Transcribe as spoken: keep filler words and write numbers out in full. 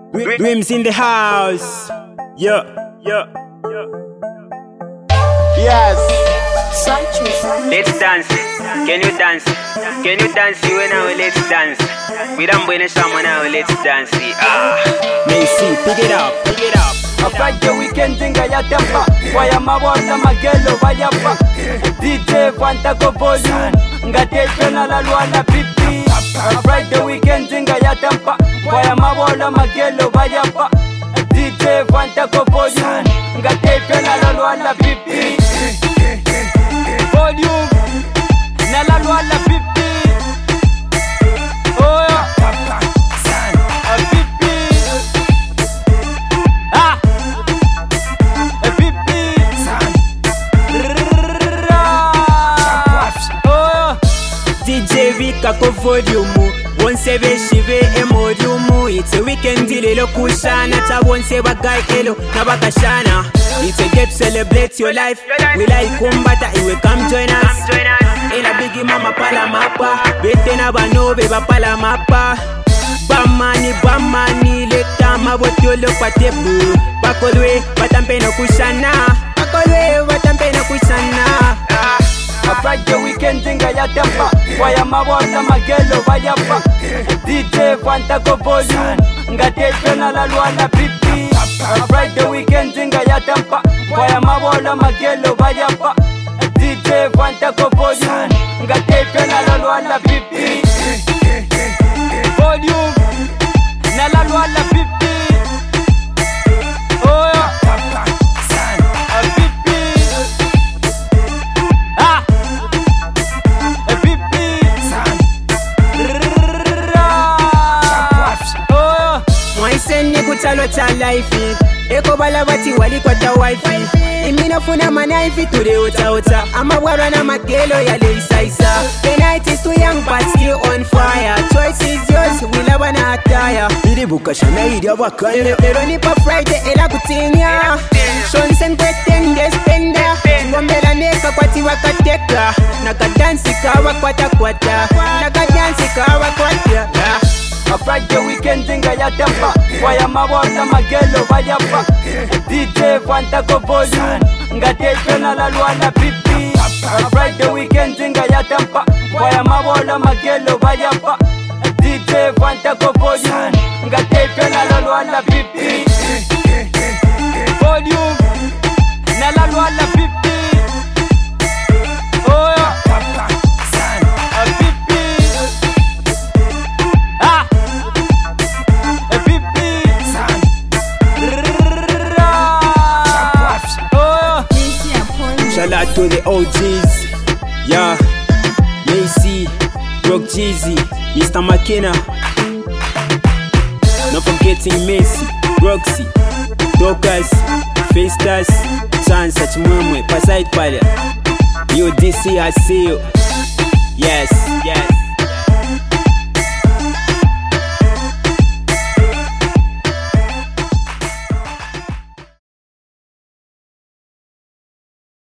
Rims in the house. Yeah, yeah, yeah. Yes. Let's dance. Can you dance? Can you dance? You and I, let's dance. We don't bring a shaman now, let's dance. Ah. Macy, pick it up, pick it up. A Friday weekend inga ya tempa. Waya mawona magelo vayapa. D J Fanta ko volume. Ngate na la luana pipi. A Friday weekend inga ya tempa. Waya mawona magelo vayapa. D J Fanta ko volume. Ngate na la luana pipi. Volume. Na la luana pipi. Oh yeah. A pipi. Ah. A pipi. Oh. D J Vika ko volume. Once be shive emodium. It's a weekend lelo kushana. Ta once bagay elo na bakashana. It's a get celebrate your life. We like kumbata iwe come join us. In a biggie mama pala mapa. Bete na bano beba pala mapa. Bamani bamani leta mabotyo lo patebu. Bakolwe batampe no kushana. Bakolwe batampe no kushana. A Friday weekend inga ya tempa. Waya mawona magelo vayapa. D J Fanta ko volume. Ngate na la luana pipi. A Friday weekend inga ya tempa. Waya mawona magelo vayapa. D J Fanta ko volume. Ngate na la luana pipi. Volume. Na la luana pipi. Oh yeah. A pipi. Ah. A pipi. Oh. Mwaiseni kutalo cha life. Eko bala bati wali kwa ta wifi. Imina funa manaifi ture ota ota. Ama wara na magelo ya leisa isa. The night is too young but still on fire. Choice is yours, we love na attire. Bidi buka shana idi abakane. Lero ni pa Friday ela kutinya. Shonsen kwetenge spenda. Ngombela neka kwati wakateka. Naka dansi kawa kwata kwata. Naka dansi kawa kwata. A Friday weekend inga ya tempa. Waya mawona magelo vayapa. D J Fanta ko volume. Ngate na la luana pipi. A Friday weekend inga ya tempa. Waya mawona magelo vayapa. D J Fanta ko volume. Ngate na la luana pipi. Volume. Na la luana pipi. Oh yeah. A pipi. Ah. A pipi. Oh. Shout out to the O Gs. Yeah. Macy, Brock Jeezy, Mister McKenna. Not forgetting Macy, Roxy, Dokas, Festas, Chance, Chimwemwe, Pasait Pala. Yo, D C, I see you. Yes, yes.